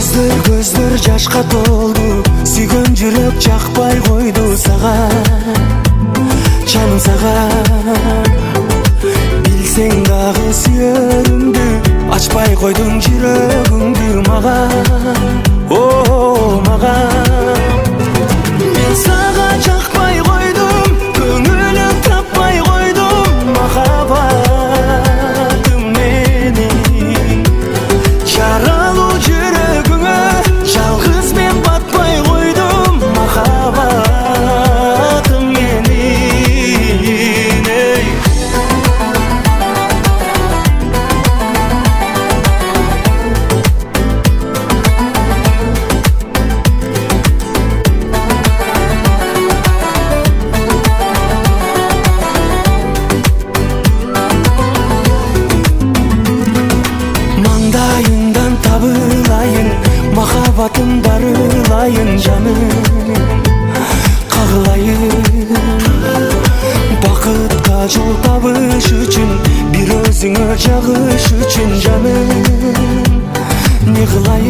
көздөр жашка толду, сүйгөн жүрөк жакпай койду сага, жаным сага. Билсең дагы сүйөрүмдү, ачпай койдуң жүрөгүңдү мага, о мага. Мен сага жакпай койдум, көңүлүм таппай койдум, махаббатым менин. Жаралуу жүрөгүңө жалгыз мен батпай койдум, махаббатым менин. Маңдайыңдан табылайын, махаббатым дарылайын жаным, кагылайын. Бакытка жол табыш үчүн, бир өзүңө жагыш үчүн жаным, не кылайын.